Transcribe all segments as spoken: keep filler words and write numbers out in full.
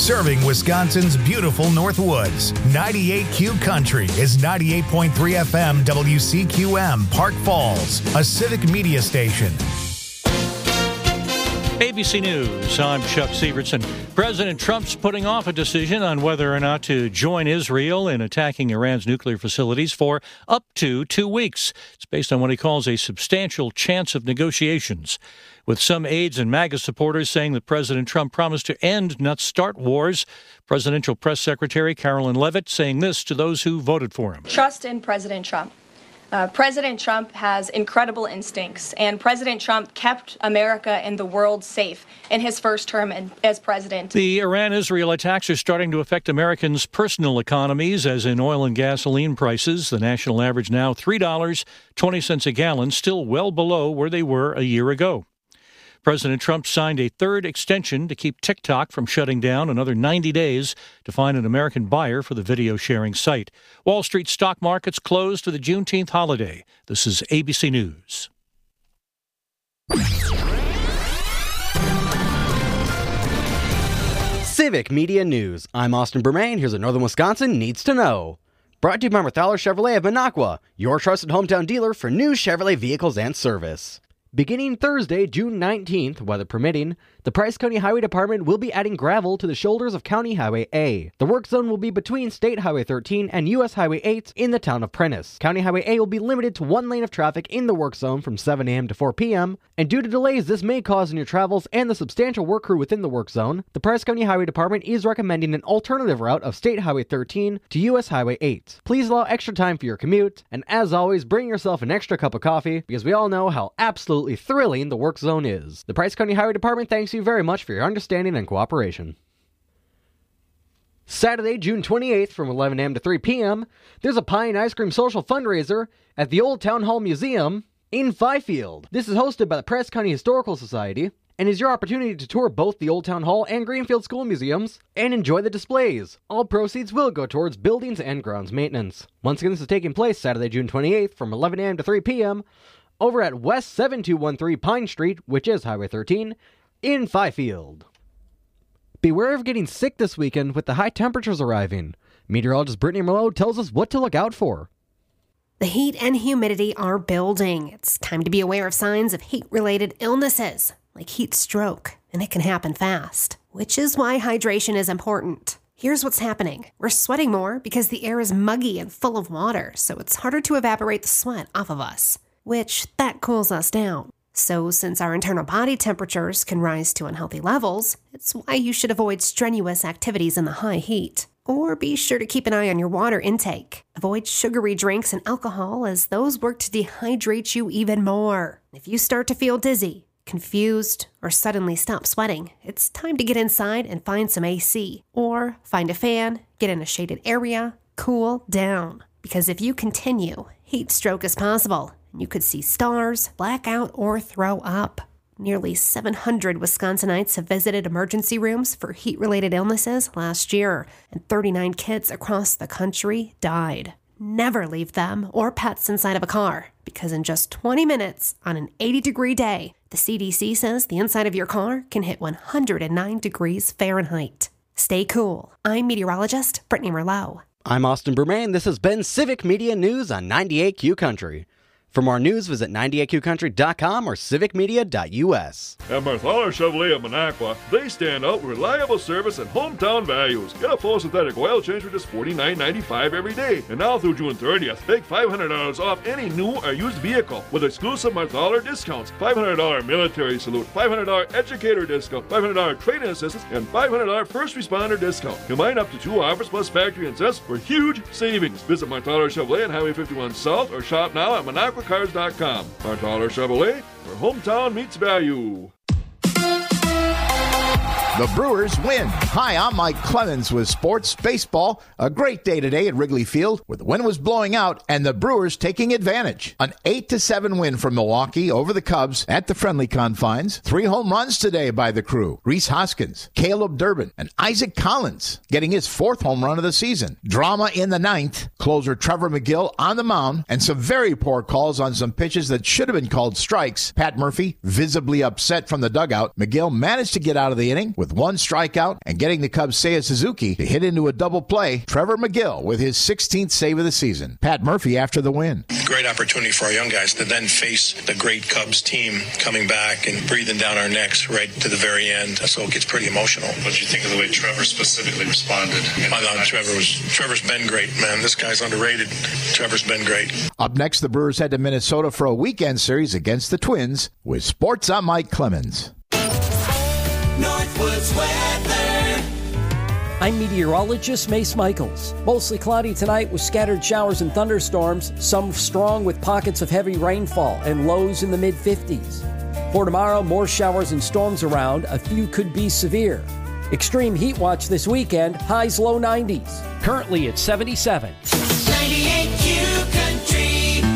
serving Wisconsin's beautiful Northwoods. ninety-eight Q Country is ninety-eight point three F M W C Q M, Park Falls, a civic media station. A B C News, I'm Chuck Severson. President Trump's putting off a decision on whether or not to join Israel in attacking Iran's nuclear facilities for up to two weeks. It's based on what he calls a substantial chance of negotiations, with some aides and MAGA supporters saying that President Trump promised to end, not start wars. Presidential Press Secretary Carolyn Leavitt saying this to those who voted for him. Trust in President Trump. Uh, President Trump has incredible instincts, and President Trump kept America and the world safe in his first term in, as president. The Iran-Israel attacks are starting to affect Americans' personal economies, as in oil and gasoline prices. The national average now three dollars and twenty cents a gallon, still well below where they were a year ago. President Trump signed a third extension to keep TikTok from shutting down another ninety days to find an American buyer for the video-sharing site. Wall Street stock markets closed to the Juneteenth holiday. This is A B C News. Civic Media News. I'm Austin Bermain. Here's what Northern Wisconsin needs to know. Brought to you by Marthaler Chevrolet of Minocqua, your trusted hometown dealer for new Chevrolet vehicles and service. Beginning Thursday, June nineteenth, weather permitting, the Price County Highway Department will be adding gravel to the shoulders of County Highway A. The work zone will be between State Highway thirteen and U S Highway eight in the town of Prentice. County Highway A will be limited to one lane of traffic in the work zone from seven a.m. to four p.m., and due to delays this may cause in your travels and the substantial work crew within the work zone, the Price County Highway Department is recommending an alternative route of State Highway thirteen to U S Highway eight. Please allow extra time for your commute, and as always, bring yourself an extra cup of coffee, because we all know how absolutely thrilling the work zone is. The Price County Highway Department thanks you very much for your understanding and cooperation. Saturday, June twenty-eighth from eleven a.m. to three p.m., there's a pie and ice cream social fundraiser at the Old Town Hall Museum in Fifield. This is hosted by the Price County Historical Society and is your opportunity to tour both the Old Town Hall and Greenfield School Museums and enjoy the displays. All proceeds will go towards buildings and grounds maintenance. Once again, this is taking place Saturday, June twenty-eighth from eleven a.m. to three p.m. over at West seven two one three Pine Street, which is Highway thirteen, in Fifield. Beware of getting sick this weekend with the high temperatures arriving. Meteorologist Brittany Merlot tells us what to look out for. The heat and humidity are building. It's time to be aware of signs of heat-related illnesses, like heat stroke, and it can happen fast, which is why hydration is important. Here's what's happening. We're sweating more because the air is muggy and full of water, so it's harder to evaporate the sweat off of us, which that cools us down. So since our internal body temperatures can rise to unhealthy levels, it's why you should avoid strenuous activities in the high heat. Or be sure to keep an eye on your water intake. Avoid sugary drinks and alcohol, as those work to dehydrate you even more. If you start to feel dizzy, confused, or suddenly stop sweating, it's time to get inside and find some A C. Or find a fan, get in a shaded area, cool down. Because if you continue, heat stroke is possible. You could see stars, black out, or throw up. Nearly seven hundred Wisconsinites have visited emergency rooms for heat-related illnesses last year, and thirty-nine kids across the country died. Never leave them or pets inside of a car, because in just twenty minutes on an eighty-degree day, the C D C says the inside of your car can hit one hundred nine degrees Fahrenheit. Stay cool. I'm meteorologist Brittany Merlot. I'm Austin Bermain. This has been Civic Media News on ninety-eight Q Country. For more news, visit ninety-eight q country dot com or civic media dot u s. At Marthaler Chevrolet of Minocqua, they stand out with reliable service and hometown values. Get a full synthetic oil change for just forty-nine ninety-five every day. And now through June thirtieth, take five hundred dollars off any new or used vehicle with exclusive Marthaler discounts. five hundred dollars military salute, five hundred dollars educator discount, five hundred dollars trade-in assistance, and five hundred dollars first responder discount. Combine up to two offers plus factory incentives for huge savings. Visit Marthaler Chevrolet on Highway fifty-one South or shop now at Minocqua Cars dot com. Marthaler Chevrolet, where hometown meets value. The Brewers win. Hi, I'm Mike Clemens with Sports Baseball. A great day today at Wrigley Field where the wind was blowing out and the Brewers taking advantage. An eight to seven win from Milwaukee over the Cubs at the friendly confines. Three home runs today by the crew. Rhys Hoskins, Caleb Durbin, and Isaac Collins getting his fourth home run of the season. Drama in the ninth. Closer Trevor McGill on the mound and some very poor calls on some pitches that should have been called strikes. Pat Murphy visibly upset from the dugout. McGill managed to get out of the inning with with one strikeout and getting the Cubs' Seiya Suzuki to hit into a double play. Trevor McGill with his sixteenth save of the season. Pat Murphy after the win. Great opportunity for our young guys to then face the great Cubs team coming back and breathing down our necks right to the very end. So it gets pretty emotional. What did you think of the way Trevor specifically responded? I thought Trevor was, Trevor's been great, man. This guy's underrated. Trevor's been great. Up next, the Brewers head to Minnesota for a weekend series against the Twins. With sports, I'm Mike Clemens. Northwoods weather. I'm meteorologist Mace Michaels. Mostly cloudy tonight with scattered showers and thunderstorms, some strong with pockets of heavy rainfall and lows in the mid fifties. For tomorrow, more showers and storms around. A few could be severe. Extreme heat watch this weekend, highs low nineties. Currently at seventy-seven. ninety-eight Q Country.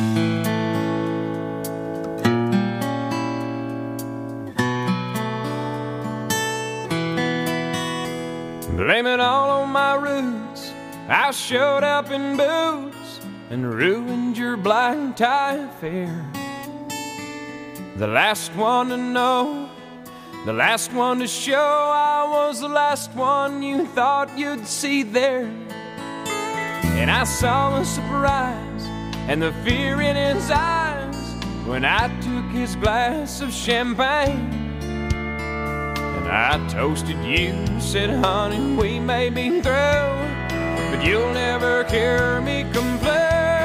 Blame it all on my roots. I showed up in boots and ruined your black tie affair. The last one to know, the last one to show, I was the last one you thought you'd see there. And I saw the surprise and the fear in his eyes when I took his glass of champagne. I toasted you, said, honey, we may be through, but you'll never hear me complain.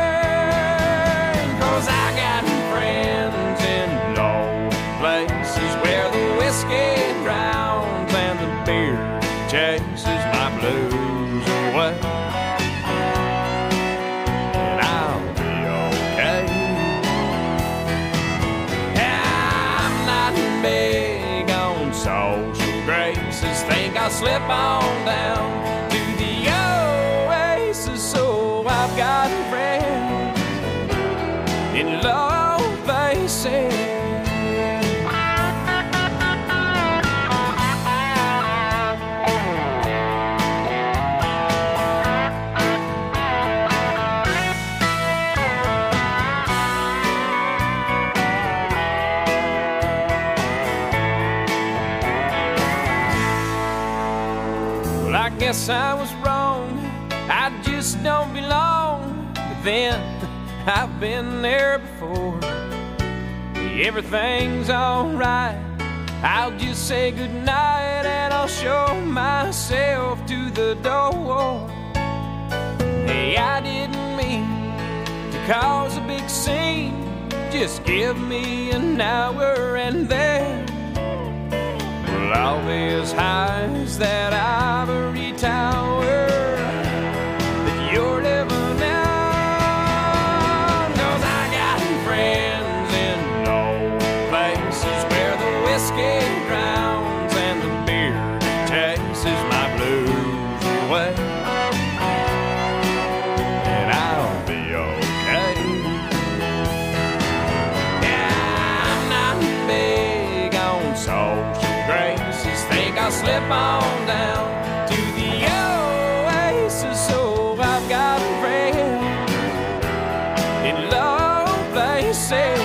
Cause I got friends in low places where the whiskey drowns and the beer chases my blues away. And I'll be okay. I'm not big on social graces, think I'll slip on down to the oasis. So I've got friends in low places. I guess I was wrong, I just don't belong. But then, I've been there before. Everything's alright, I'll just say goodnight and I'll show myself to the door. Hey, I didn't mean to cause a big scene, just give me an hour and then I'll be as high as that ivory tower that you're living on. Cause I got friends in low places where the whiskey drowns and the beer chases my blues away. And I'll be okay. Yeah, I'm not big on social graces, think I'll slip on down to the oasis. So I've got friends in low places.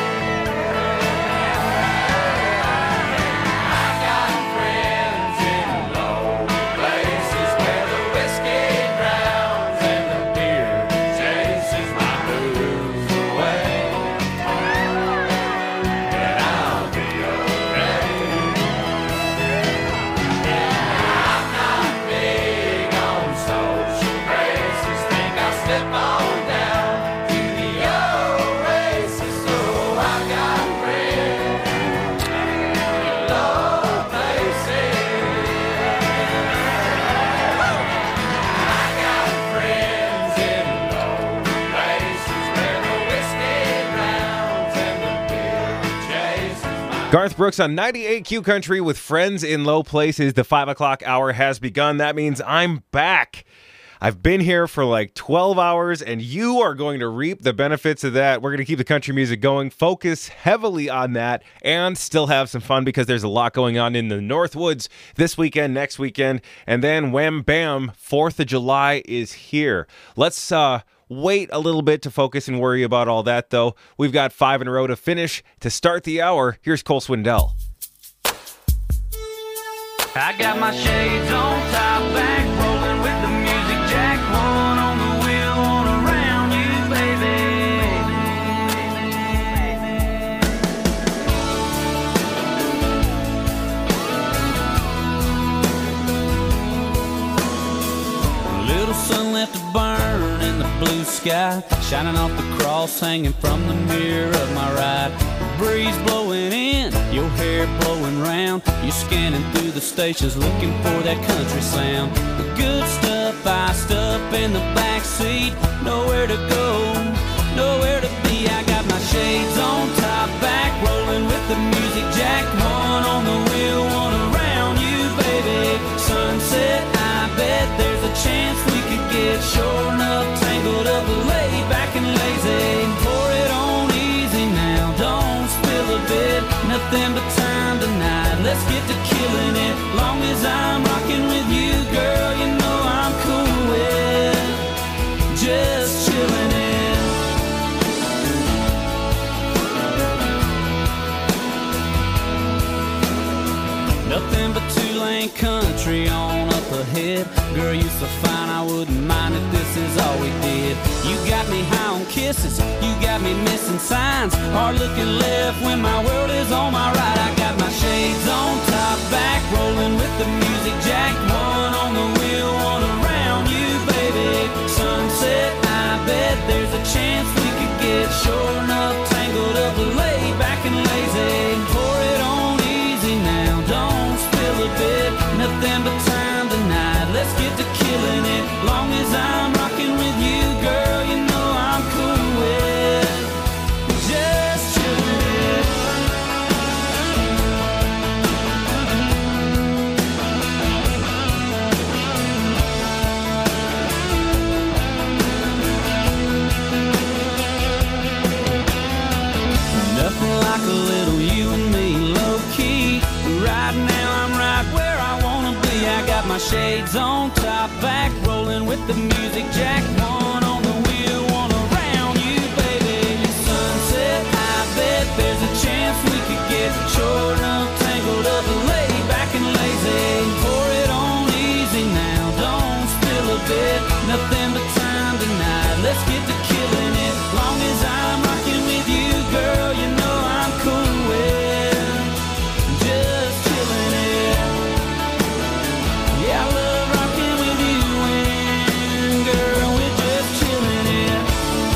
I've got friends in low places where the whiskey drowns and the beer chases my blues away. And I'll be okay. Slip on down to the oasis. So I got friends in low places. I got friends in low places where the whiskey drowns and the beer chases my. Garth Brooks on ninety-eight Q Country with Friends in Low Places. The five o'clock hour has begun. That means I'm back. I've been here for like twelve hours, and you are going to reap the benefits of that. We're going to keep the country music going, focus heavily on that, and still have some fun because there's a lot going on in the Northwoods this weekend, next weekend, and then wham, bam, fourth of July is here. Let's uh, wait a little bit to focus and worry about all that, though. We've got five in a row to finish. To start the hour, here's Cole Swindell. I got my shades on, top back, rolling with the music jack, one on the wheel, one around you, baby. Little sun left to burn in the blue sky, shining off the cross hanging from the mirror of my ride. Breeze blowing in, your hair blowing round. You're scanning through the stations looking for that country sound. The good stuff iced up in the back seat. Nowhere to go, nowhere to be. I got my shades on, top back, rolling with the music jack. One on the wheel, one around you, baby. Sunset, I bet there's a chance we could get short enough, tangled up, laid back and lazy. Pour it on easy now, don't spill a bit. Nothing but time tonight, let's get to killing it. Long as I'm rocking with you, girl, you know I'm cool with just chilling it. Nothing but two-lane country on up ahead. Girl, you so fine, I wouldn't mind if this is all we did. You got me high on kisses, you got me missing signs. Hard looking left when my world is on my right. I got my shades on, top back, rolling with the music jack. One on the wheel, one around you, baby. Sunset, I bet there's a chance we could get short enough, tangled up, laid back and lazy. Pour it on easy now, don't spill a bit. Nothing but time tonight, let's get to killing it. Long as I'm rocking with you, girl, you know I'm cool with just chilling it. Nothing like a little you and me, low key. Right now I'm right where I wanna be. I got my shades on, top back, rolling with the music jack. One on the wheel, one around you, baby. Sunset, I bet there's a chance we could get short enough, tangled up, laid back and lazy. Pour it on easy now, don't spill a bit. Nothing but time tonight, let's get to killing it. Long as I'm rocking with you, girl, you know I'm cool with just chilling it. Yeah, I love rocking with you and girl, we're just chilling it.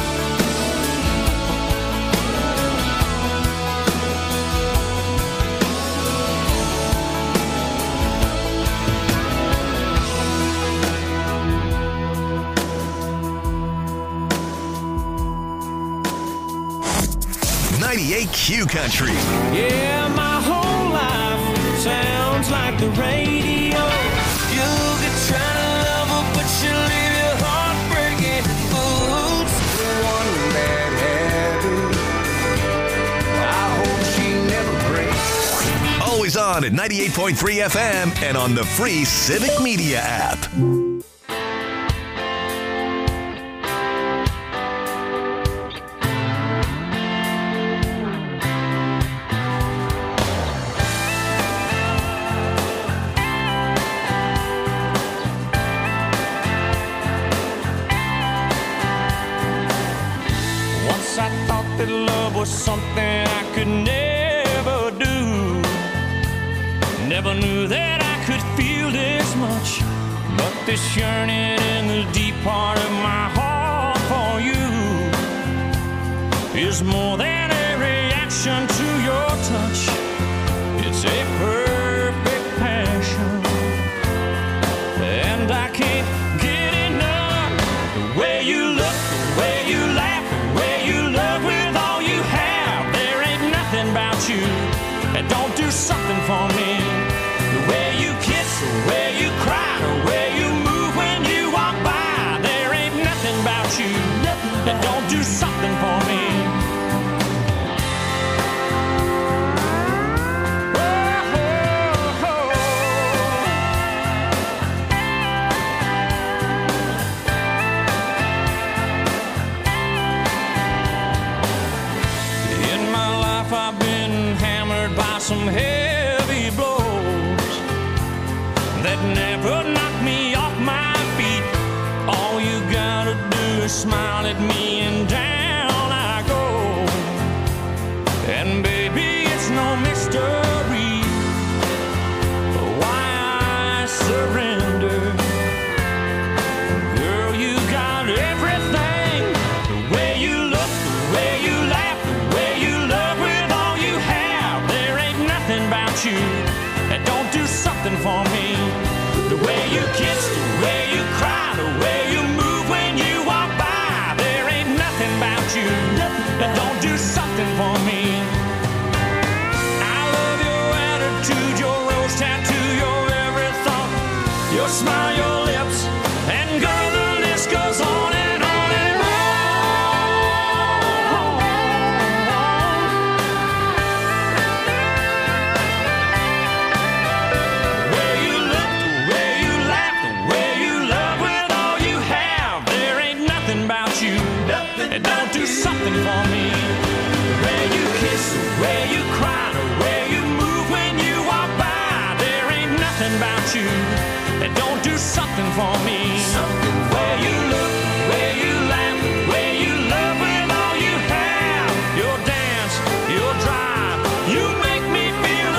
ninety-eight Q Country. Yeah, my whole life sounds like the radio. You'll get trying to love her, but she'll leave your heart breaking. Oops, one bad habit. I hope she never breaks. Always on at ninety-eight point three F M and on the free Civic Media app. Once I thought that love was something I could never do. Never knew that I could feel this much. But this yearning in the deep part of my heart for you is more than a reaction to your touch. It's a perfect passion, and I can't get enough. The way you look, the way you laugh, the way you love with all you have. There ain't nothing about you that don't do something for me. The way you kiss, the way you cry, the way you move when you walk by. There ain't nothing about you that don't do something for me. I've been hammered by some heavy blows, smile at me and down I go. And baby, it's no mystery why I surrender. Girl, you got everything. The way you look, the way you laugh, the way you love with all you have. There ain't nothing about you that don't do something for me. The way you kiss, the way you cry, the way you move when you walk by. There ain't nothing about you that don't do something for me. I love your attitude, your rose tattoo, your every thought, your smile, your lips, and girl, the list goes on and on and on. The way you look, the way you laugh, the way you love with all you have. There ain't nothing about you that don't do something for me. The way you kiss, the way you cry, the way you move when you walk by. There ain't nothing about you that don't do something for me. Something the way you look, the way you laugh, the way you love with all you have. Your dance, your drive, you make me feel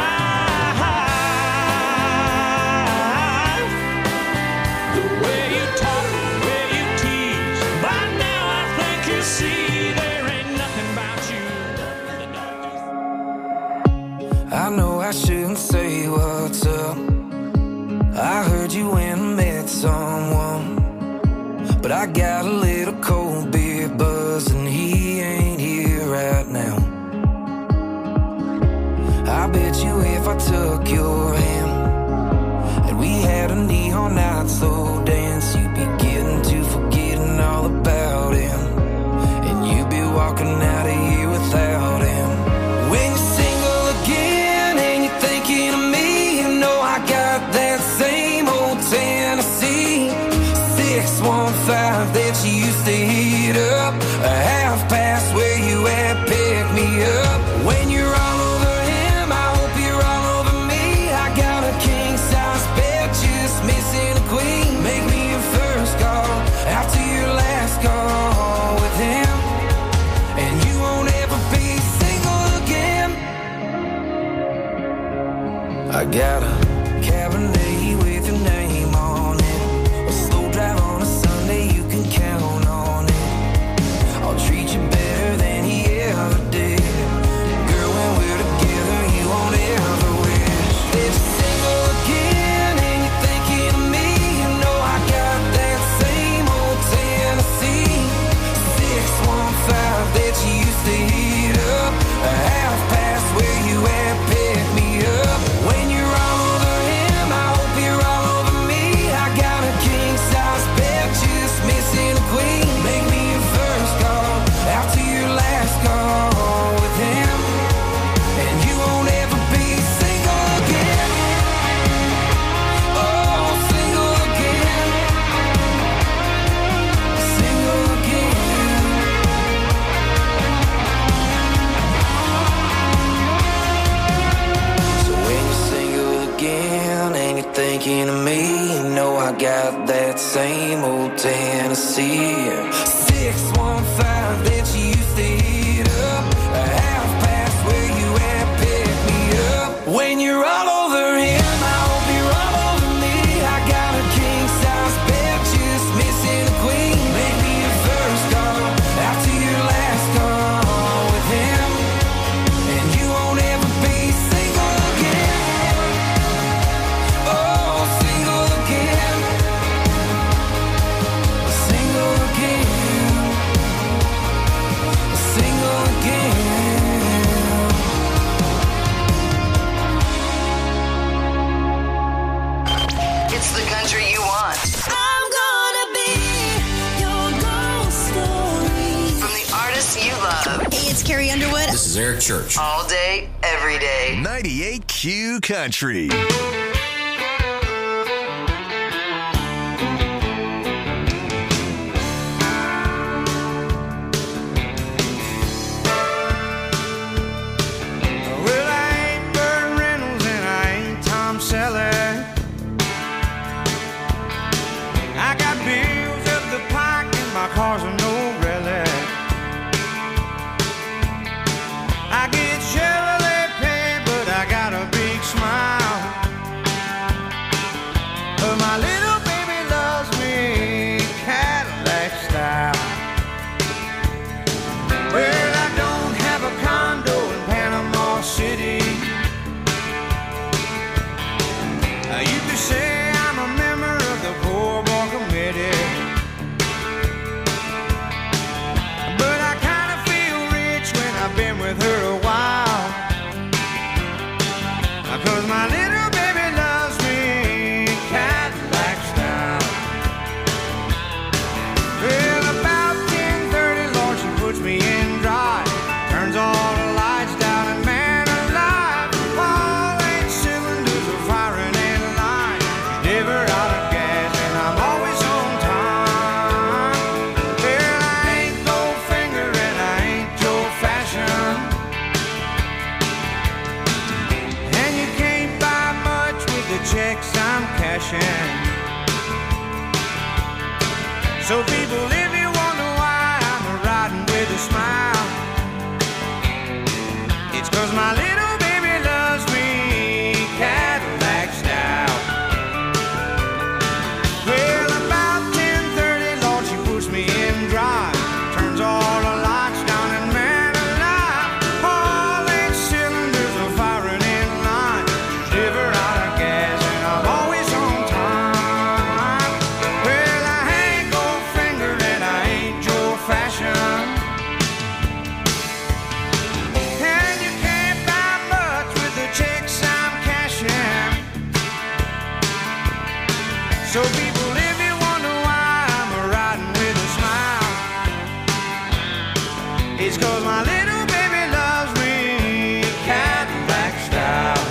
alive. The way you talk, the way you tease. By now I think you see there ain't nothing about you that don't do. I know I shouldn't say what's up. I heard you when I met someone, but I got a little cold beer buzz and he ain't here right now. I bet you if I took your hand and we had a neon night slow dance, you'd be getting to forgetting all about him, and you'd be walking out of here without him. When you're single again and you're thinking of me, you know I got that same old Tennessee six one five that you used to heat up, a half past where you at, pick me up. When you're all over him, I hope you're all over me. I got a king size bed, just missing a queen. Make me your first call after your last call with him, and you won't ever be single again. I got a Cabernet with your name on it, a slow drive on a Sunday, you can count on it. I'll treat you better than he ever did. Girl, when we're together, you won't ever wish that you're single again and you're thinking of me. You know I got that same old Tennessee six one five that you used to heat up, a half past where you at, pick me up. When you're all over him, I hope you're all over me. I got a king size bed, just missing a queen. Make me your first call after your last call with him, and you won't ever be single again. Oh, single again, single again. So when you're single again and you're thinking of me, you know I got that same old Tennessee six one five that you used to heat up, a half past where you at, pick me up. When you're all over him, I hope you're all over me. I got a king size bed, just missing a queen. Make me your first call after your last call with him, and you won't ever be single again. Oh, single again, single again, single again. It's the country you want. I'm gonna be your ghost story. From the artists you love. Hey, it's Carrie Underwood. This is Eric Church. All day, every day. ninety-eight Q Country. Well, I ain't Burt Reynolds and I ain't Tom Selleck. I got bills up the pike and my car's fashion. So people, if you wonder why I'm riding with a smile, it's 'cause my little baby loves me Cadillac style. Well, about ten thirty, Lord, she puts me in drive, turns all the lights down and man alive, all eight cylinders are firing in line, never out of gas and I'm always on time. Well, I ain't Goldfinger and I ain't Joe Fashion, and you can't buy much with the checks I'm cashing. So people, if you wonder why I'm riding with a smile, it's 'cause my little baby loves me Cadillac style.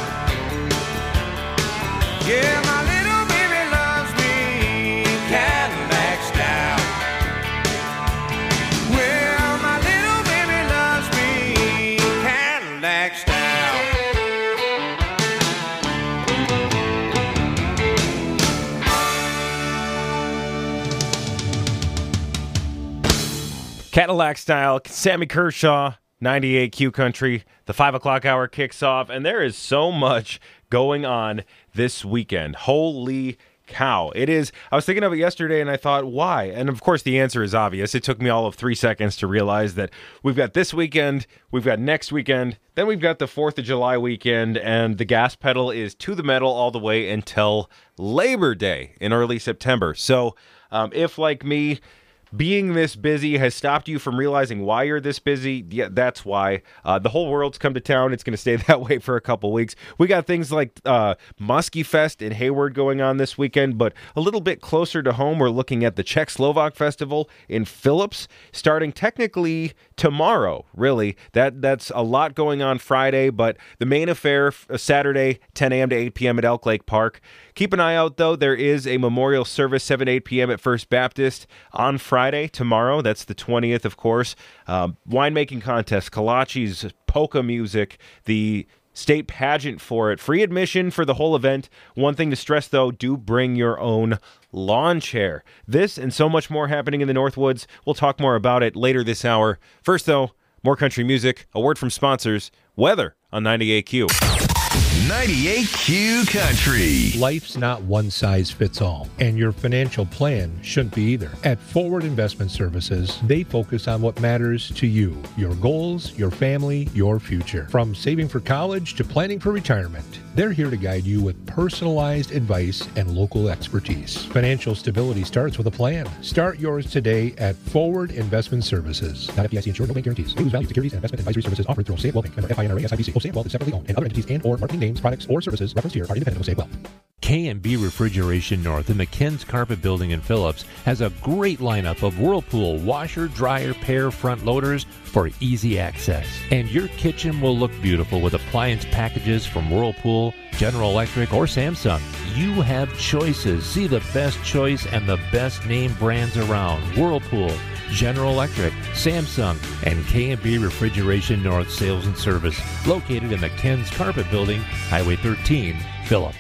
Yeah, my little baby loves me Cadillac style. Well, my little baby loves me Cadillac style. Cadillac style, Sammy Kershaw, ninety-eight Q Country. The five o'clock hour kicks off, and there is so much going on this weekend. Holy cow. It is, I was thinking of it yesterday, and I thought, why? And of course, the answer is obvious. It took me all of three seconds to realize that we've got this weekend, we've got next weekend, then we've got the fourth of July weekend, and the gas pedal is to the metal all the way until Labor Day in early September. So um, if, like me, being this busy has stopped you from realizing why you're this busy, yeah, that's why. Uh, the whole world's come to town. It's going to stay that way for a couple weeks. We got things like uh, Muskie Fest in Hayward going on this weekend, but a little bit closer to home, we're looking at the Czech Slovak Festival in Phillips, starting technically tomorrow, really. That That's a lot going on Friday, but the main affair, uh, Saturday, ten a.m. to eight p.m. at Elk Lake Park. Keep an eye out, though. There is a memorial service, seven to eight p.m. at First Baptist on Friday, tomorrow. That's the twentieth, of course. Um, winemaking contest, kolaches, polka music, the state pageant for it. Free admission for the whole event. One thing to stress, though, do bring your own lawn chair. This and so much more happening in the Northwoods. We'll talk more about it later this hour. First, though, more country music, a word from sponsors, weather on ninety-eight Q. ninety-eight Q Country. Life's not one size fits all, and your financial plan shouldn't be either. At Forward Investment Services, they focus on what matters to you, your goals, your family, your future. From saving for college to planning for retirement, they're here to guide you with personalized advice and local expertise. Financial stability starts with a plan. Start yours today at Forward Investment Services. Not F D I C insured, no bank guarantees. May lose value. Securities and investment advisory services offered through Osaic Wealth Bank. Member F I N R A S I B C. Osaic Wealth is separately owned, and other entities and or marketing names, products, or services referenced here are independent of Osaic Wealth. K and B Refrigeration North in the Ken's Carpet Building in Phillips has a great lineup of Whirlpool washer, dryer, pair front loaders for easy access. And your kitchen will look beautiful with appliance packages from Whirlpool, General Electric, or Samsung. You have choices. See the best choice and the best name brands around. Whirlpool, General Electric, Samsung, and K and B Refrigeration North Sales and Service, located in the Ken's Carpet Building, Highway thirteen, Phillips.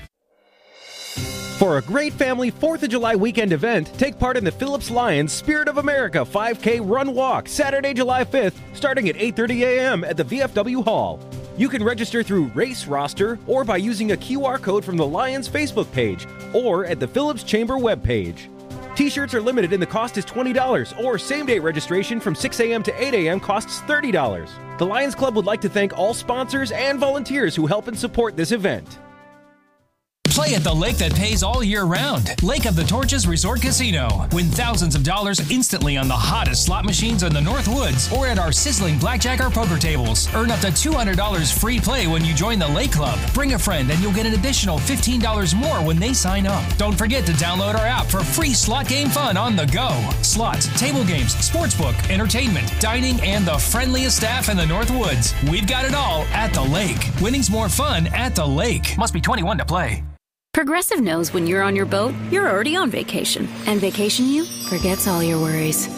For a great family fourth of July weekend event, take part in the Phillips Lions Spirit of America five K Run Walk, Saturday, July fifth, starting at eight thirty a.m. at the V F W Hall. You can register through Race Roster or by using a Q R code from the Lions Facebook page or at the Phillips Chamber webpage. T-shirts are limited and the cost is twenty dollars, or same-day registration from six a.m. to eight a.m. costs thirty dollars. The Lions Club would like to thank all sponsors and volunteers who help and support this event. Play at the lake that pays all year round. Lake of the Torches Resort Casino. Win thousands of dollars instantly on the hottest slot machines in the North Woods or at our sizzling blackjack or poker tables. Earn up to two hundred dollars free play when you join the Lake Club. Bring a friend and you'll get an additional fifteen dollars more when they sign up. Don't forget to download our app for free slot game fun on the go. Slots, table games, sportsbook, entertainment, dining, and the friendliest staff in the North Woods. We've got it all at the lake. Winning's more fun at the lake. Must be twenty-one to play. Progressive knows when you're on your boat, you're already on vacation. And vacation you forgets all your worries.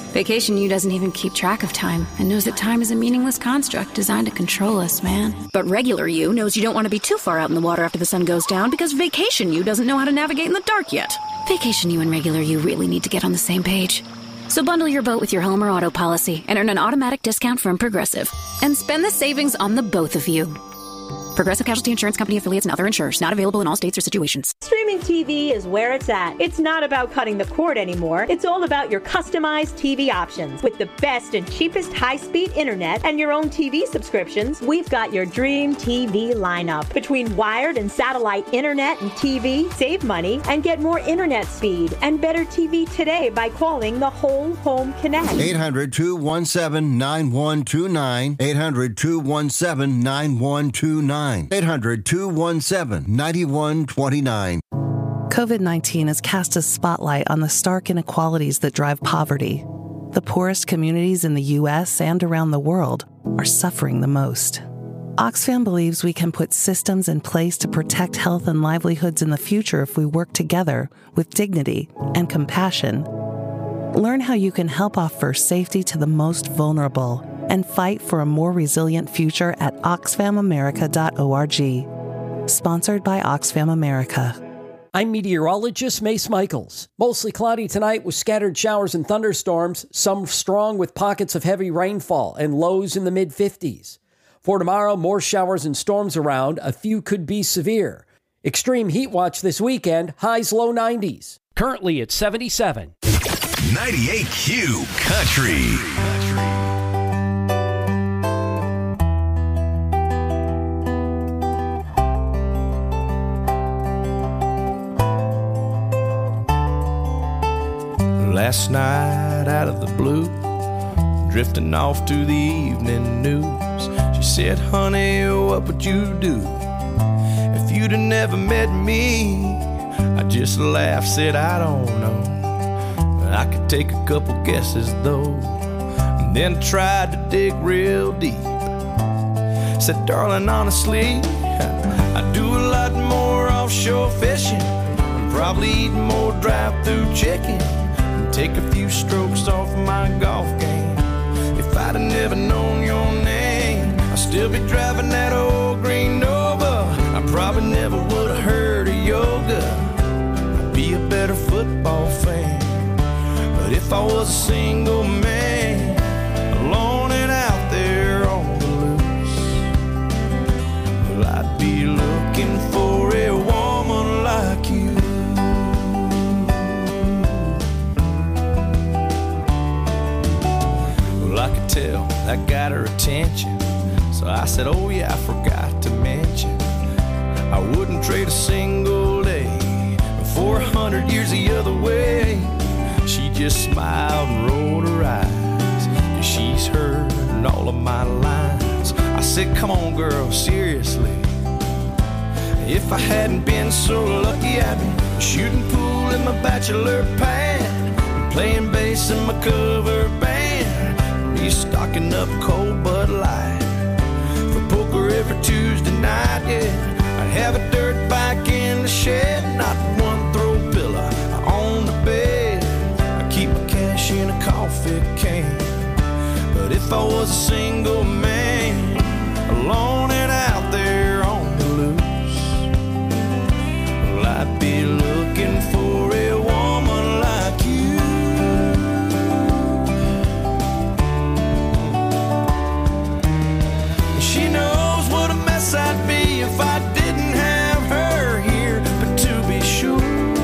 Vacation U doesn't even keep track of time and knows that time is a meaningless construct designed to control us, man. But regular you knows you don't want to be too far out in the water after the sun goes down because Vacation U doesn't know how to navigate in the dark yet. Vacation U and regular you really need to get on the same page. So bundle your boat with your home or auto policy and earn an automatic discount from Progressive. And spend the savings on the both of you. Progressive Casualty Insurance Company affiliates and other insurers. Not available in all states or situations. Streaming T V is where it's at. It's not about cutting the cord anymore. It's all about your customized T V options. With the best and cheapest high-speed internet and your own T V subscriptions, we've got your dream T V lineup. Between wired and satellite internet and T V, save money and get more internet speed and better T V today by calling the Whole Home Connect. eight hundred, two one seven, nine one two nine. eight hundred, two one seven, nine one two nine. eight hundred, two one seven, nine one two nine. COVID nineteen has cast a spotlight on the stark inequalities that drive poverty. The poorest communities in the U S and around the world are suffering the most. Oxfam believes we can put systems in place to protect health and livelihoods in the future if we work together with dignity and compassion. Learn how you can help offer safety to the most vulnerable and fight for a more resilient future at oxfam america dot org. Sponsored by Oxfam America. I'm meteorologist Mace Michaels. Mostly cloudy tonight with scattered showers and thunderstorms, some strong with pockets of heavy rainfall and lows in the mid fifties. For tomorrow, more showers and storms around. A few could be severe. Extreme heat watch this weekend, highs low nineties. Currently at seventy-seven. ninety-eight Q Country. Last night out of the blue, drifting off to the evening news, she said, honey, what would you do if you'd have never met me? I just laughed, said, I don't know, I could take a couple guesses though, and then tried to dig real deep. Said, darling, honestly, I do a lot more offshore fishing, and probably eat more drive-through chicken, take a few strokes off my golf game. If I'd have never known your name, I'd still be driving that old green Nova. I probably never would have heard of yoga. I'd be a better football fan. But if I was a single man, alone and out there on the loose, well, I'd be looking for a woman like you. I could tell that got her attention, so I said, oh yeah, I forgot to mention, I wouldn't trade a single day for a hundred years the other way. She just smiled and rolled her eyes, 'cause she's heard all of my lines. I said, come on girl, seriously, if I hadn't been so lucky, I'd be shooting pool in my bachelor pad, and playing bass in my cover band, stocking up cold Bud Light for poker every Tuesday night, yeah. I'd have a dirt bike in the shed, not one throw pillow on the bed. I keep my cash in a coffee can. But if I was a single man, alone and out there on the loose, well, I'd be looking for a woman like you. She knows what a mess I'd be if I didn't have her here. But to be sure,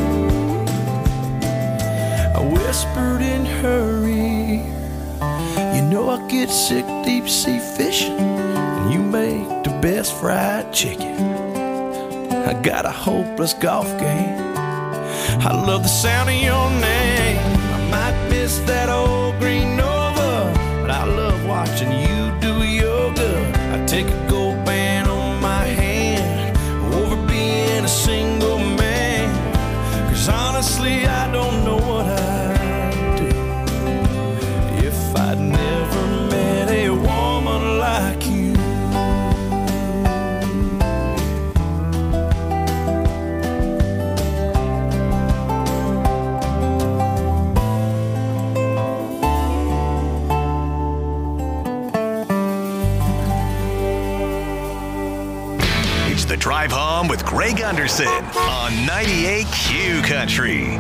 I whispered in her ear, you know I get sick deep sea fishing, and you make the best fried chicken. I got a hopeless golf game, I love the sound of your name. I might miss that old green Nova, but I love watching you do yoga. I take a gold band on my hand over being a single man, 'cause honestly I don't know what I'd do if I'd never met a woman like you. Drive Home with Greg Anderson on ninety-eight Q Country.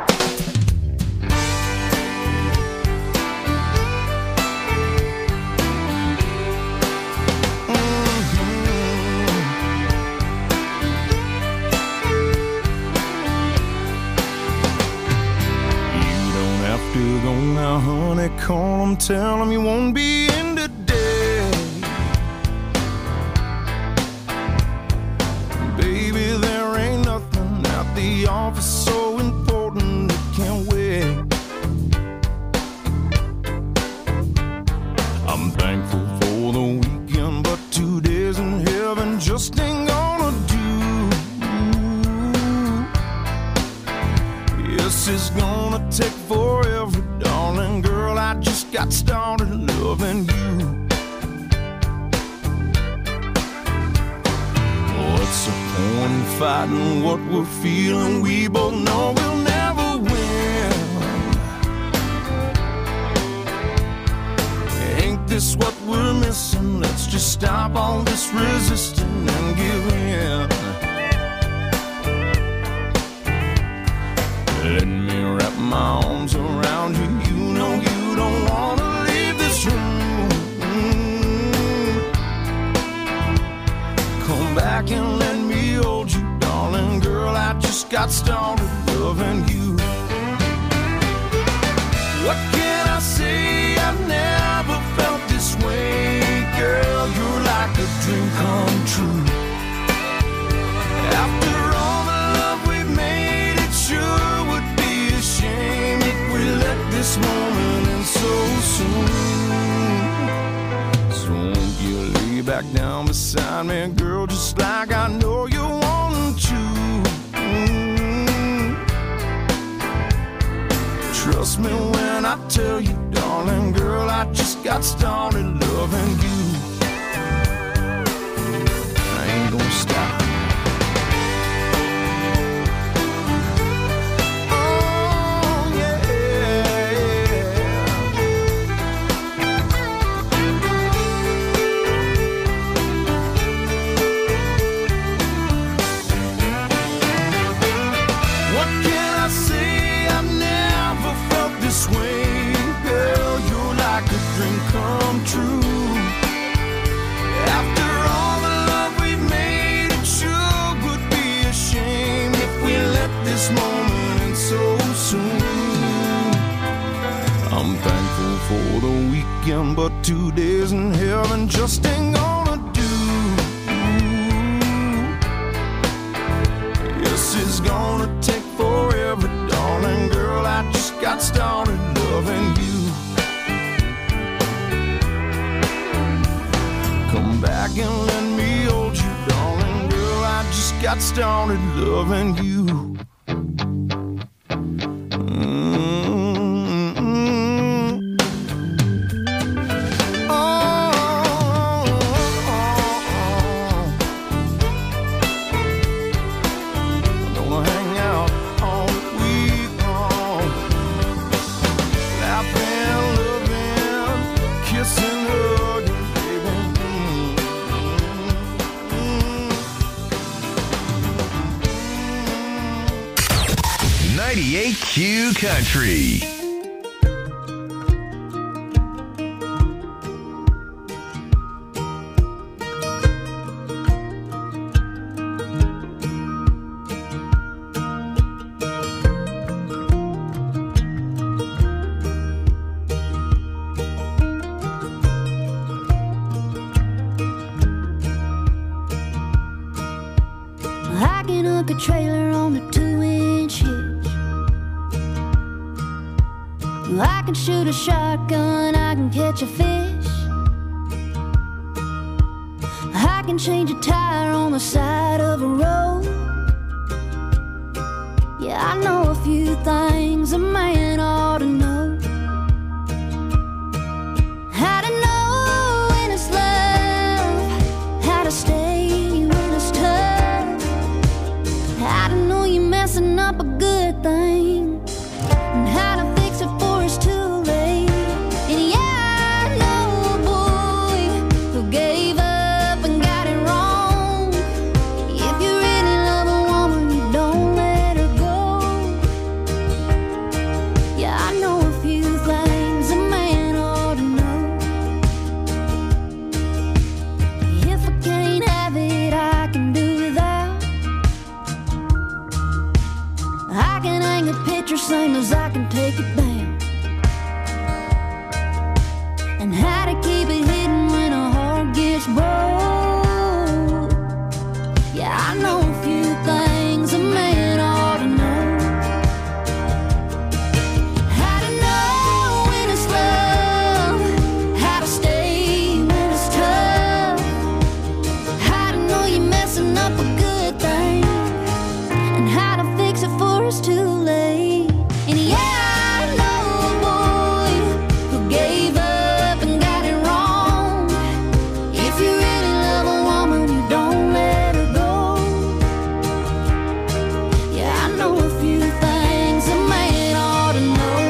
To go now, honey, call him, tell him you won't be in today. Baby, there ain't nothing at the office so important it can't wait. I'm thankful for the weekend, but two days in heaven just ain't gonna do. Yes, it's gonna take forever, darling girl, I just got started loving you. What's the point in fighting what we're feeling? We both know we'll never win. Ain't this what we're missing? Let's just stop all this resisting and give in. Let me wrap my arms around you. You know you don't want to leave this room. Come back and let me hold you, darling girl. I just got started loving you. What can I say? I've never felt this way. Girl, you're like a dream come true. After all the love we've made, it sure shame if we let this moment end so soon. So won't you lay back down beside me, girl, just like I know you want to. Mm. Trust me when I tell you, darling girl, I just got started loving you. I ain't gonna stop. Come true. After all the love we've made, it sure would be a shame if we let this moment end so soon. I'm thankful for the weekend, but two days in heaven just ain't gonna do. Yes, it's gonna take forever, darling girl. I just got started loving you. Come back and let me hold you, darling girl. I just got started loving you. Mm-hmm. Oh, oh, oh. I'm gonna hang out all week long, laughing, loving, kissing, hugging. ninety-eight Q Country. I can hook a trailer on the two-inch hitch. I can shoot a shotgun, I can catch a fish. I can change a tire on the side of a road. Yeah, I know a few things a man ought to know. How to know when it's love, how to stay when it's tough, how to know you're messing up a good thing, and how to fix it before it's too late. And yeah, I know a boy who gave up and got it wrong. and how to keep it hidden when a heart gets broke. Yeah, I know a few things a man ought to know. How to know when it's love, how to stay when it's tough, how to know you're messing up a good thing, and how to fix it before it's too late. And yeah, I know a boy who gave up and got it wrong. If you really love a woman, you don't let her go. Yeah, I know a few things a man ought to know.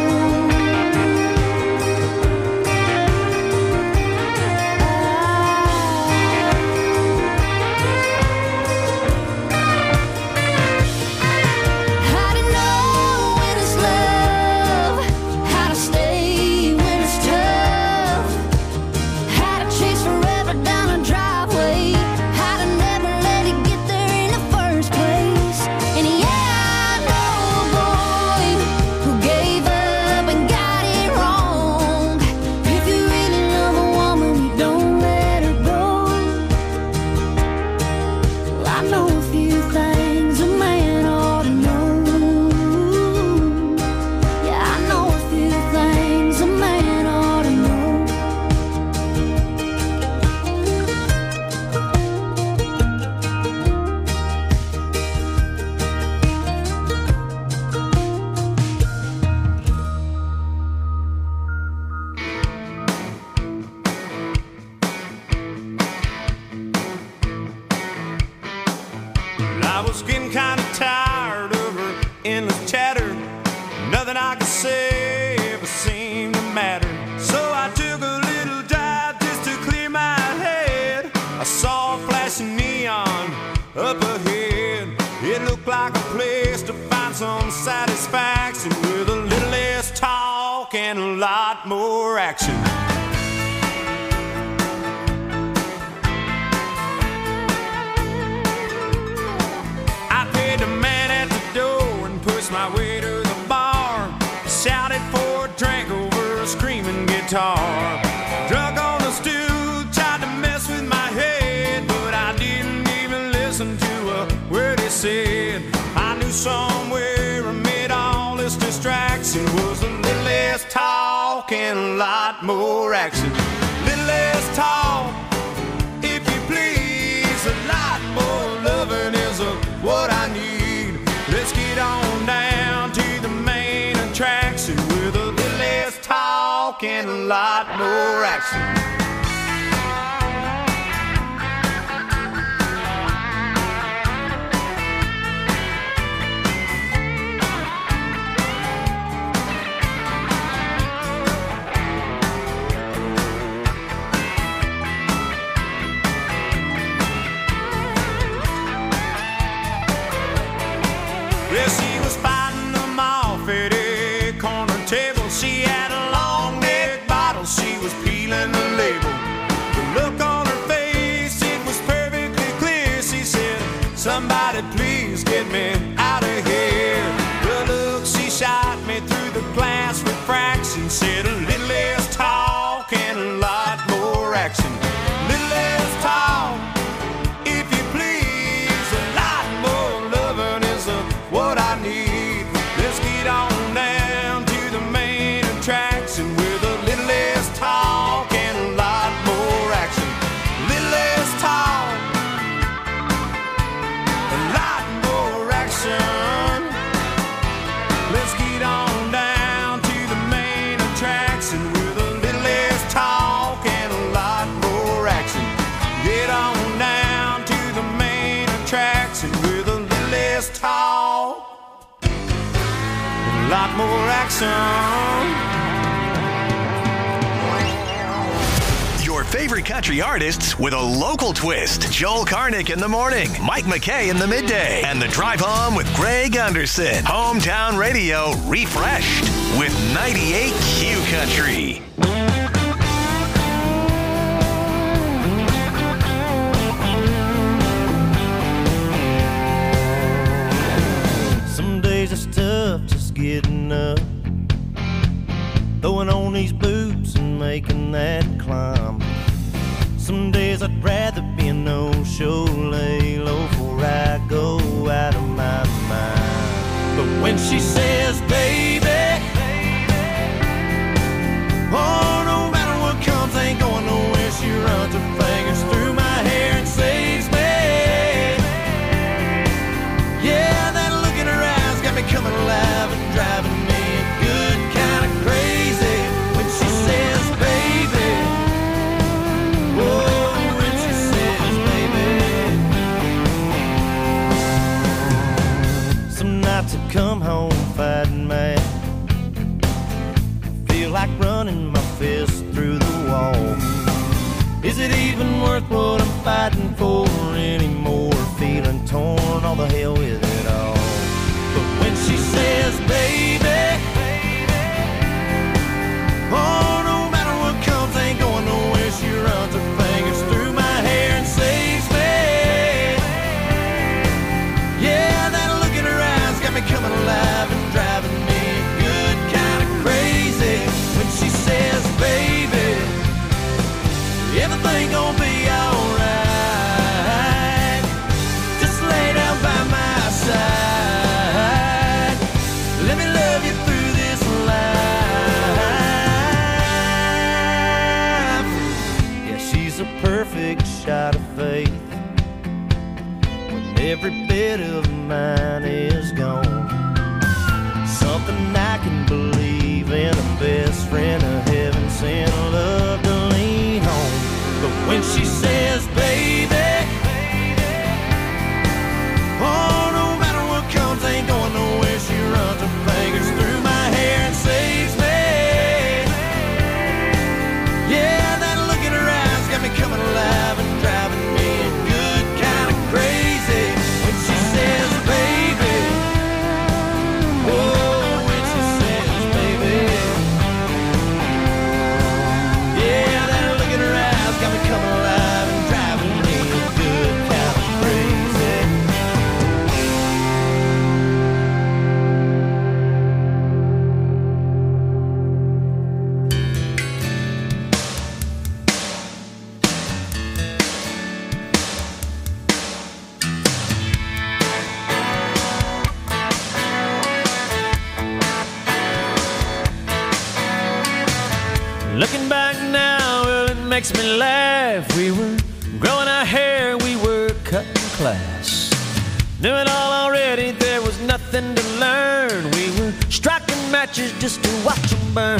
How to know when it's love, how to stay when it's tough, how to chase forever down a driveway, how to never let it get there in the first place. And yeah, I know a boy who gave up and got it wrong. If you really love a woman, you don't let her go. Well, I know a few things a man ought to know. Yeah, I know a few things a man ought to know. Well, I was getting kind of tired of her endless chatter. Nothing I could say ever seemed to matter. So I took a little drive just to clear my head. I saw a flashing neon up ahead. It looked like a place to find some satisfaction with a little less talk and a lot more action. I paid the man at the door and pushed my way to the bar. Shouted for a drink over a screaming guitar. Drunk on the stool, tried to mess with my head, but I didn't even listen to a word he said. I knew somewhere amid all this distraction was a little less talk and a lot more action. Little less talk, if you please, a lot more loving is a, what I need. Let's get on down to the main attraction with a little less talk and a lot more action. Well, she was fighting them off at a corner table. She had a long neck bottle, she was peeling the label. The look on her face, it was perfectly clear. She said, somebody please get me out of here. The look she shot me through the glass refraction said a little less talk and a lot more action. Little less talk, if you please, a lot more loving is a, what I need. Let's get on down to the main attraction with a little less talk and a lot more action. Little less talk, a lot more action. Let's get on down to the main attraction with a little less talk and a lot more action. Get on down to the main attraction with a little less talk and a lot more action. Your favorite country artists with a local twist. Joel Karnick in the morning, Mike McKay in the midday, and the drive home with Greg Anderson. Hometown radio refreshed with ninety-eight Q Country. Some days it's tough just getting up, throwing on these boots and making that and climb. Some days I'd rather be a no-show, lay low before I go out of my mind. But when she says, baby, oh, no matter what comes, ain't going nowhere. She runs her fingers through my hair and saves me. Yeah, that look in her eyes got me coming alive and driving me good, kind of crazy. When she says, baby, oh, when she says, baby. Some nights I come home fighting mad, feel like running my fist through the wall. Is it even worth what I'm fighting for anymore? Feeling torn, all the hell with it all. But when she says, baby, oh, no matter what comes, ain't going nowhere. She runs her fingers through my hair and saves me. Yeah, that look in her eyes got me coming alive and driving me good, kind of crazy. When she says, baby, everything gon' be alright. Just lay down by my side. Let me love you through this life. Yeah, she's a perfect shot of faith when every bit of mine is gone. Something I can believe in, a best friend, a heaven sent love to lean on. But when she says, baby, oh, no matter what comes, ain't going nowhere. She runs her fingers through my hair and saves me. Yeah, that look in her eyes got me coming alive and driving me good, kind of crazy. When she says, baby, oh, when she says, baby, yeah, that look in her eyes got me coming alive and driving me good, kind of crazy. Looking back now, well, it makes me laugh. We were growing our hair, we were cutting class. Knew it all already, there was nothing to learn. We were striking matches just to watch them burn.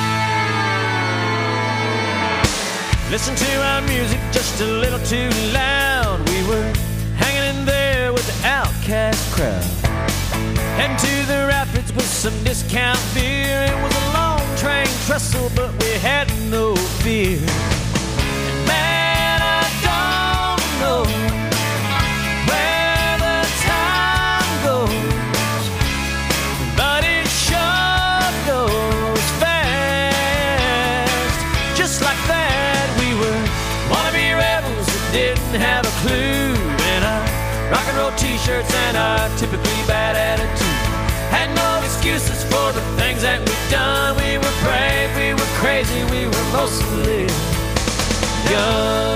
Listen to our music just a little too loud. We were hanging in there with the outcast crowd. Heading to the rapids with some discount beer. It was a long train trestle, but we had no fear. And man, I don't know where the time goes, but it sure goes fast. Just like that, we were wannabe rebels that didn't have a clue. And our rock and roll t-shirts and our typically bad attitude had no excuses for the things that we've done. We were brave, we were crazy, we were mostly young.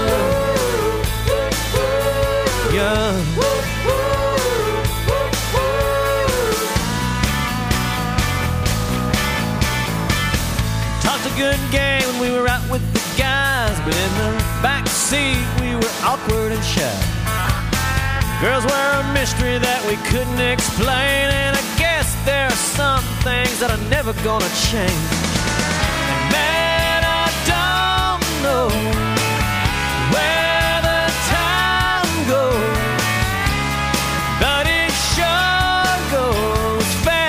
Young. Talked a good game when we were out with the guys, but in the back seat we were awkward and shy. Girls were a mystery that we couldn't explain, and I guess there are some things that are never gonna change. And man, I don't know where the time goes, but it sure goes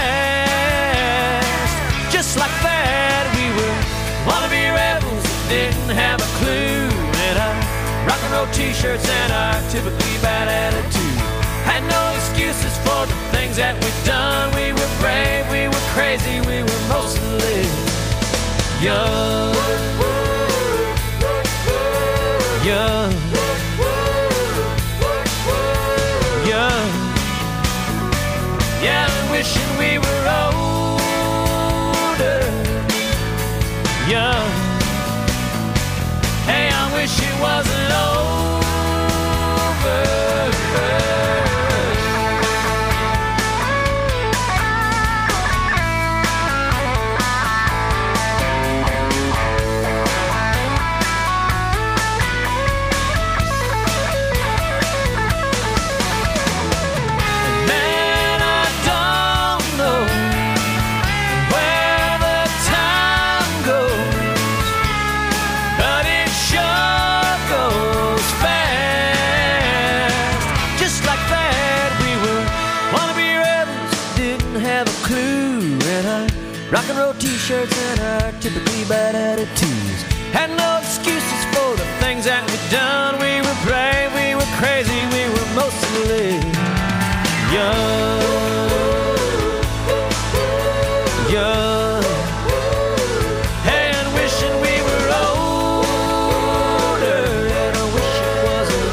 fast. Just like that, we were wannabe rebels that didn't have a clue. And our rock and roll t-shirts and our typically bad attitude had no excuses for the things that we've done. We were brave, we were crazy, we were mostly young. Young. Young. Yeah, wishing we were older. Young. it wasn't over. Rock and roll t-shirts and our typically bad attitudes. Had no excuses for the things that we'd done. We were brave, we were crazy, we were mostly young. Young. And wishing we were older. And I wish it wasn't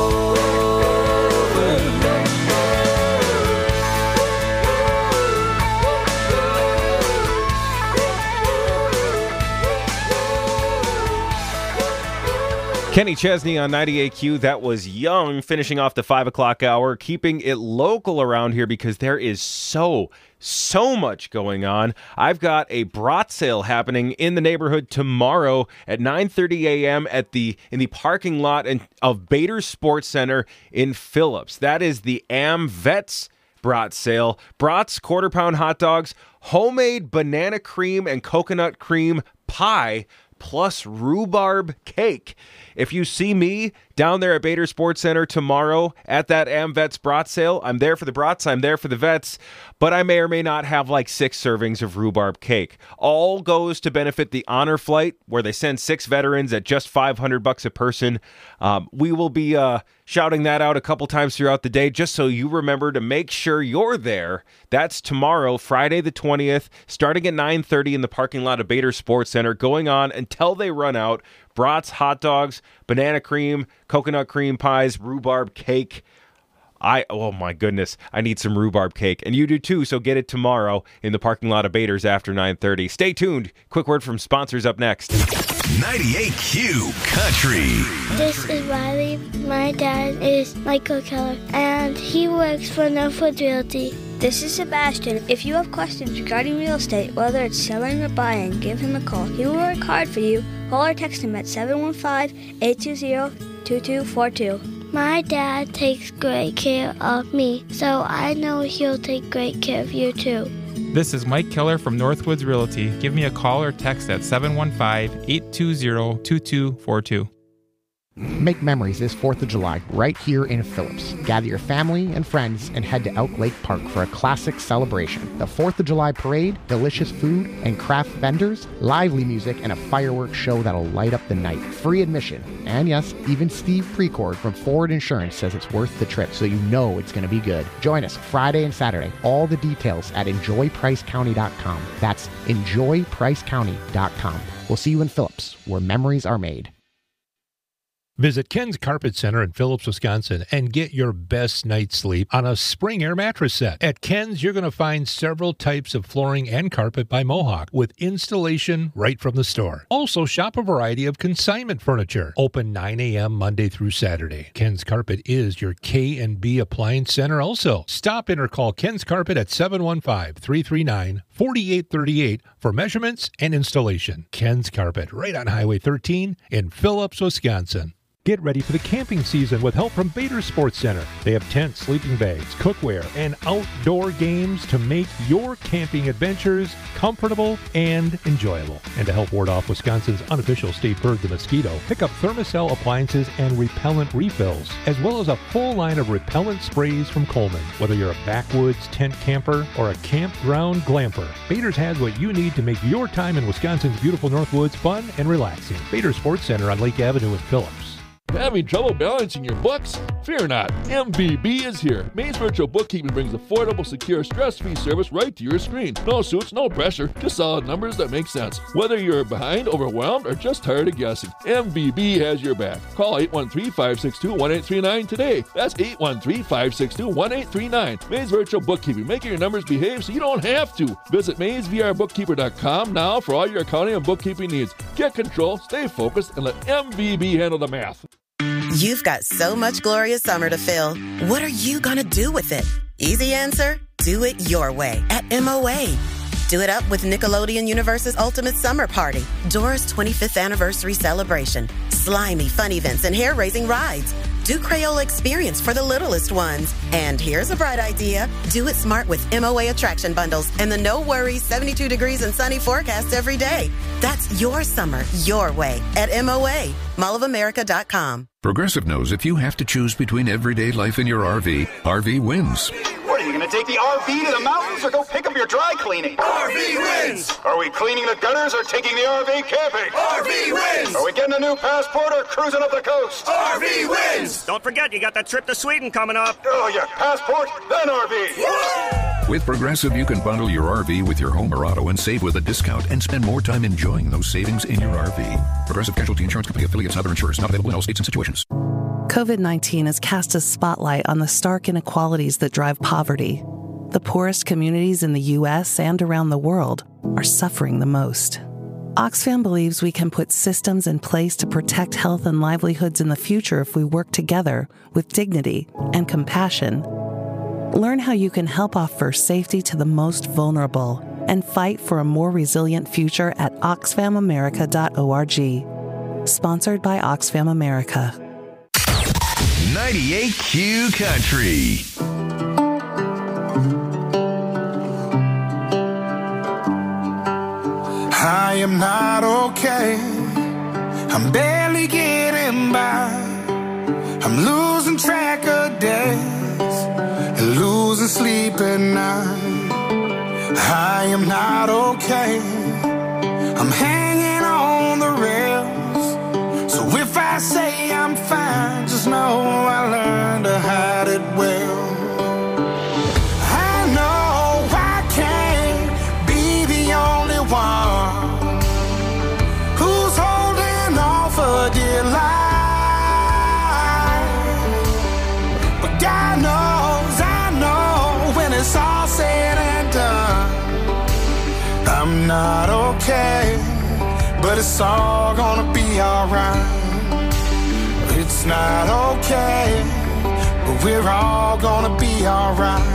Kenny Chesney on ninety-eight Q. That was Young, finishing off the five o'clock hour, keeping it local around here because there is so, so much going on. I've got a brat sale happening in the neighborhood tomorrow at nine thirty a.m. at the in the parking lot in, of Bader Sports Center in Phillips. That is the AmVets brat sale. Brats, quarter pound hot dogs, homemade banana cream and coconut cream pie, plus rhubarb cake. If you see me down there at Bader Sports Center tomorrow at that AmVets brat sale, I'm there for the brats, I'm there for the vets, but I may or may not have like six servings of rhubarb cake. All goes to benefit the Honor Flight, where they send six veterans at just five hundred bucks a person. Um, we will be uh, shouting that out a couple times throughout the day, just so you remember to make sure you're there. That's tomorrow, Friday the twentieth, starting at nine thirty in the parking lot of Bader Sports Center, going on until they run out. Brats, hot dogs, banana cream, coconut cream pies, rhubarb cake. I oh my goodness, I need some rhubarb cake, and you do too. So get it tomorrow in the parking lot of Bader's after nine thirty. Stay tuned. Quick word from sponsors up next. ninety-eight Q Country. This is Riley. My dad is Michael Keller, and he works for Northwood Realty. This is Sebastian. If you have questions regarding real estate, whether it's selling or buying, give him a call. He will work hard for you. Call or text him at seven one five, eight two zero, two two four two. My dad takes great care of me, so I know he'll take great care of you too. This is Mike Keller from Northwoods Realty. Give me a call or text at seven one five, eight two zero, two two four two. Make memories this fourth of July right here in Phillips. Gather your family and friends and head to Elk Lake Park for a classic celebration. The fourth of July parade, delicious food and craft vendors, lively music, and a fireworks show that'll light up the night. Free admission. And yes, even Steve Precord from Ford Insurance says it's worth the trip, so you know it's going to be good. Join us Friday and Saturday. All the details at enjoy price county dot com. That's enjoy price county dot com. We'll see you in Phillips, where memories are made. Visit Ken's Carpet Center in Phillips, Wisconsin, and get your best night's sleep on a spring air mattress set. At Ken's, you're going to find several types of flooring and carpet by Mohawk with installation right from the store. Also, shop a variety of consignment furniture. Open nine a.m. Monday through Saturday. Ken's Carpet is your K and B appliance center also. Stop in or call Ken's Carpet at seven one five, three three nine, four eight three eight for measurements and installation. Ken's Carpet, right on Highway thirteen in Phillips, Wisconsin. Get ready for the camping season with help from Bader Sports Center. They have tents, sleeping bags, cookware, and outdoor games to make your camping adventures comfortable and enjoyable. And to help ward off Wisconsin's unofficial state bird, the mosquito, pick up Thermacell appliances and repellent refills, as well as a full line of repellent sprays from Coleman. Whether you're a backwoods tent camper or a campground glamper, Bader's has what you need to make your time in Wisconsin's beautiful Northwoods fun and relaxing. Bader Sports Center on Lake Avenue in Phillips. Having trouble balancing your books? Fear not. M V B is here. Maze Virtual Bookkeeping brings affordable, secure, stress-free service right to your screen. No suits, no pressure, just solid numbers that make sense. Whether you're behind, overwhelmed, or just tired of guessing, M V B has your back. Call eight one three, five six two, one eight three nine today. That's eight one three, five six two, one eight three nine. Maze Virtual Bookkeeping, making your numbers behave so you don't have to. Visit maze v r bookkeeper dot com now for all your accounting and bookkeeping needs. Get control, stay focused, and let M V B handle the math. You've got so much glorious summer to fill. What are you going to do with it? Easy answer, do it your way at M O A. Do it up with Nickelodeon Universe's Ultimate Summer Party, Dora's twenty-fifth anniversary celebration, slimy fun events and hair-raising rides. Do Crayola Experience for the littlest ones. And here's a bright idea. Do it smart with M O A attraction bundles and the no worries seventy-two degrees and sunny forecast every day. That's your summer, your way at M O A, mall of america dot com. Progressive knows if you have to choose between everyday life and your R V, R V wins. What, are you going to take the R V to the mountains or go pick up your dry cleaning? R V wins! Are we cleaning the gutters or taking the R V camping? R V wins! Are we getting a new passport or cruising up the coast? R V wins! Don't forget, you got that trip to Sweden coming up. Oh, yeah, passport, then R V. With Progressive, you can bundle your R V with your home or auto and save with a discount and spend more time enjoying those savings in your R V. Progressive Casualty Insurance Company affiliates and other insurers not available in all states and situations. COVID nineteen has cast a spotlight on the stark inequalities that drive poverty. The poorest communities in the U S and around the world are suffering the most. Oxfam believes we can put systems in place to protect health and livelihoods in the future if we work together with dignity and compassion. Learn how you can help offer safety to the most vulnerable and fight for a more resilient future at oxfam america dot org. Sponsored by Oxfam America. ninety-eight Q Country. I am not okay. I'm barely getting by. I'm losing track of days and losing sleep at night. I am not okay. I'm hanging on the rails. So if I say I'm fine, just know I learned to hide it well. I know I can't be the only one who's holding on for dear life. But God knows, I know when it's all said and done, I'm not okay, but it's all gonna be alright. It's not okay, but we're all gonna be alright.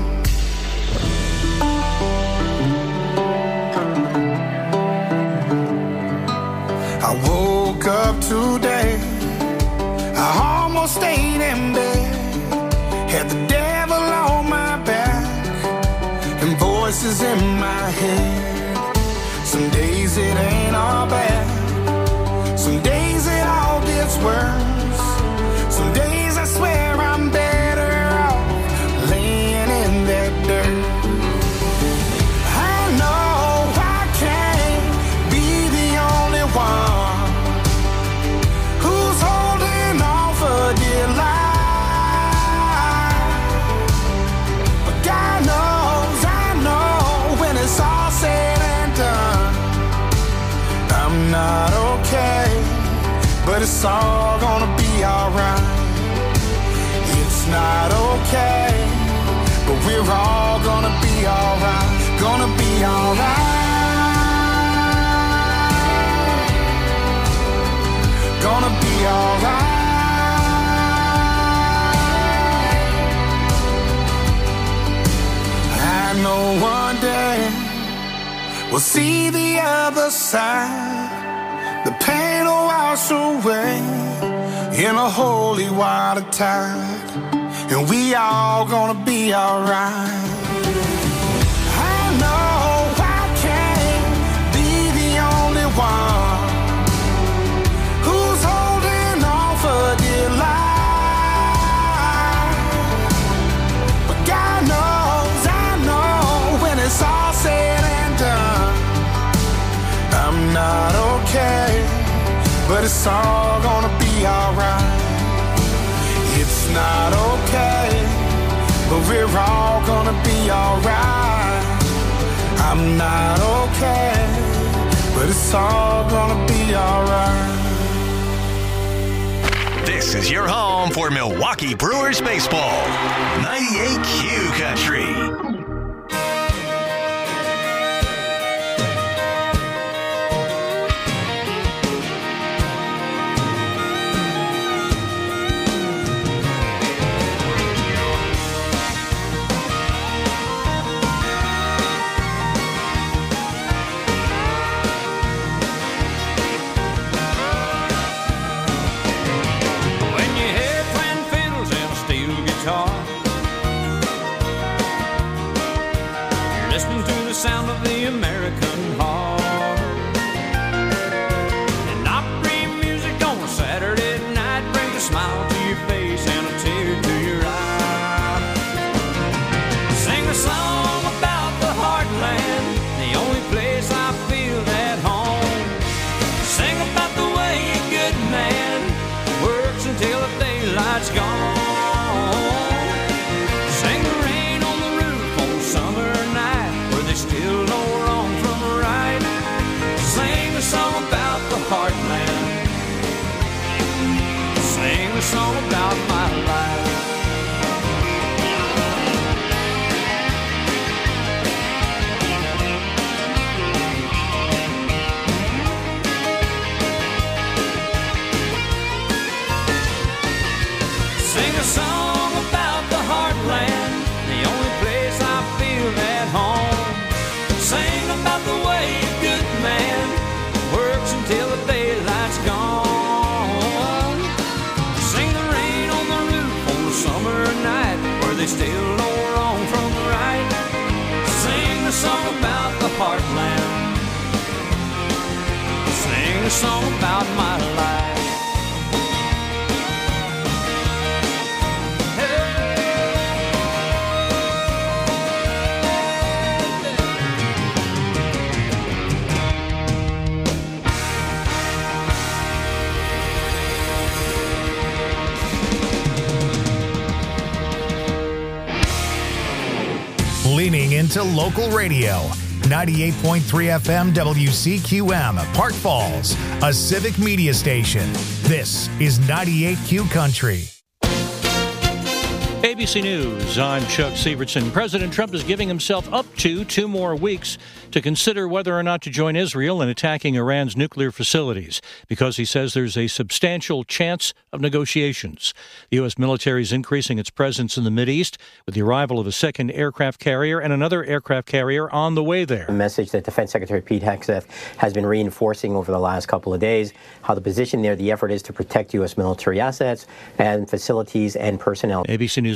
I woke up today, I almost stayed in bed, had the devil on my back and voices in my head. Some days it ain't all bad, some days it all gets worse. Some days I swear I'm better off laying in that dirt. I know I can't be the only one who's holding on for dear life. But God knows, I know when it's all said and done, I'm not okay, but it's all gonna be alright. It's not okay, but we're all gonna be alright. Gonna be alright. Gonna be alright. I know one day we'll see the other side. The pain will wash away in a holy water tide, and we all gonna be alright. I know I can't be the only one who's holding on for dear life. But God knows, I know when it's all said and done, I'm not okay, but it's all gonna be alright. It's not okay, but we're all gonna be alright. I'm not okay, but it's all gonna be alright. This is your home for Milwaukee Brewers baseball. ninety-eight Q Country. Sound of the American heart. And opry music on a Saturday night brings a smile to your face and a tear to your eye. Sing a song about the heartland, the only place I feel at home. Sing about the way a good man works until the daylight's gone. Sing the rain on the roof on summer night, still know wrong from right. Sing a song about the heartland. Sing a song about my life. Sing a song about the heartland, the only place I feel at home. Sing about the way a good man works until the daylight's gone. Sing the rain on the roof on a summer night where they still know wrong from right. Sing a song about the heartland. Sing a song about my life. Leaning into local radio. ninety-eight point three F M W C Q M, Park Falls, a civic media station. This is ninety-eight Q Country. A B C News, I'm Chuck Severson. President Trump is giving himself up to two more weeks to consider whether or not to join Israel in attacking Iran's nuclear facilities, because he says there's a substantial chance of negotiations. The U S military is increasing its presence in the Mideast with the arrival of a second aircraft carrier and another aircraft carrier on the way there. A message that Defense Secretary Pete Hegseth has been reinforcing over the last couple of days, how the position there, the effort is to protect U S military assets and facilities and personnel. A B C News